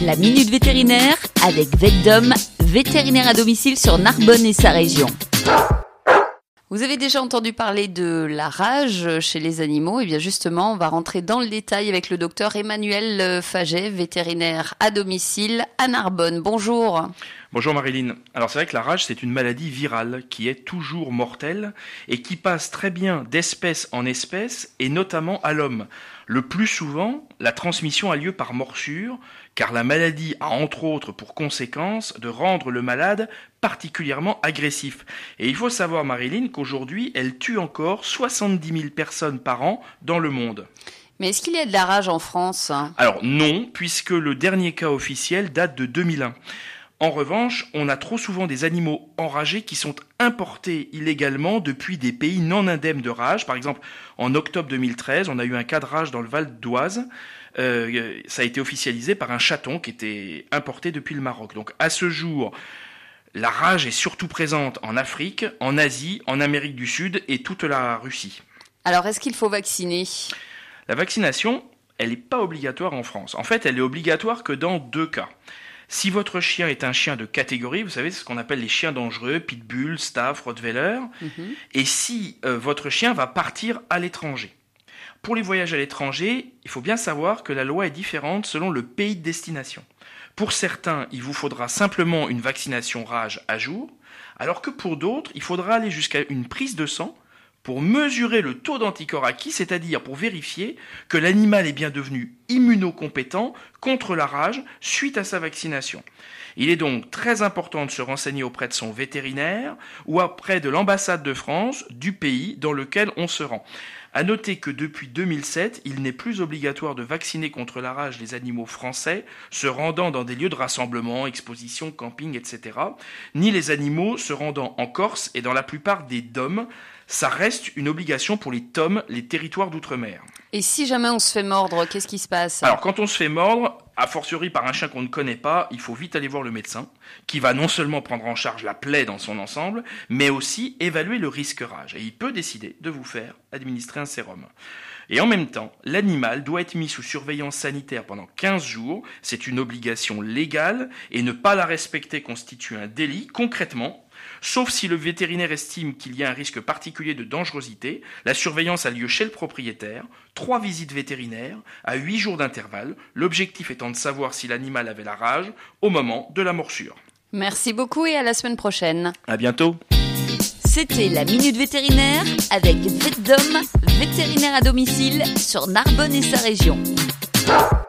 La Minute Vétérinaire avec VetDom, vétérinaire à domicile sur Narbonne et sa région. Vous avez déjà entendu parler de la rage chez les animaux. Et bien justement, on va rentrer dans le détail avec le docteur Emmanuel Faget, vétérinaire à domicile à Narbonne. Bonjour. Bonjour Marilyn. Alors c'est vrai que la rage, c'est une maladie virale qui est toujours mortelle et qui passe très bien d'espèce en espèce et notamment à l'homme. Le plus souvent, la transmission a lieu par morsure, car la maladie a entre autres pour conséquence de rendre le malade particulièrement agressif. Et il faut savoir, Marilyn, qu'aujourd'hui, elle tue encore 70 000 personnes par an dans le monde. Mais est-ce qu'il y a de la rage en France ? Alors non, puisque le dernier cas officiel date de 2001. En revanche, on a trop souvent des animaux enragés qui sont importés illégalement depuis des pays non indemnes de rage. Par exemple, en octobre 2013, on a eu un cas de rage dans le Val d'Oise. Ça a été officialisé par un chaton qui était importé depuis le Maroc. Donc à ce jour, la rage est surtout présente en Afrique, en Asie, en Amérique du Sud et toute la Russie. Alors est-ce qu'il faut vacciner ? La vaccination, elle n'est pas obligatoire en France. En fait, elle est obligatoire que dans 2 cas. Si votre chien est un chien de catégorie, vous savez, c'est ce qu'on appelle les chiens dangereux, pitbull, staff, rottweiler, et si votre chien va partir à l'étranger. Pour les voyages à l'étranger, il faut bien savoir que la loi est différente selon le pays de destination. Pour certains, il vous faudra simplement une vaccination rage à jour, alors que pour d'autres, il faudra aller jusqu'à une prise de sang pour mesurer le taux d'anticorps acquis, c'est-à-dire pour vérifier que l'animal est bien devenu immunocompétent contre la rage suite à sa vaccination. Il est donc très important de se renseigner auprès de son vétérinaire ou auprès de l'ambassade de France du pays dans lequel on se rend. À noter que depuis 2007, il n'est plus obligatoire de vacciner contre la rage les animaux français se rendant dans des lieux de rassemblement, exposition, camping, etc., ni les animaux se rendant en Corse et dans la plupart des DOM. Ça reste une obligation pour les TOM, les territoires d'outre-mer. Et si jamais on se fait mordre, qu'est-ce qui se passe ? Alors quand on se fait mordre, a fortiori par un chien qu'on ne connaît pas, il faut vite aller voir le médecin, qui va non seulement prendre en charge la plaie dans son ensemble, mais aussi évaluer le risque rage. Et il peut décider de vous faire administrer un sérum. Et en même temps, l'animal doit être mis sous surveillance sanitaire pendant 15 jours. C'est une obligation légale et ne pas la respecter constitue un délit. Concrètement, sauf si le vétérinaire estime qu'il y a un risque particulier de dangerosité, la surveillance a lieu chez le propriétaire, 3 visites vétérinaires à 8 jours d'intervalle, l'objectif étant de savoir si l'animal avait la rage au moment de la morsure. Merci beaucoup et à la semaine prochaine. À bientôt. C'était la Minute Vétérinaire avec VetDom, vétérinaire à domicile sur Narbonne et sa région.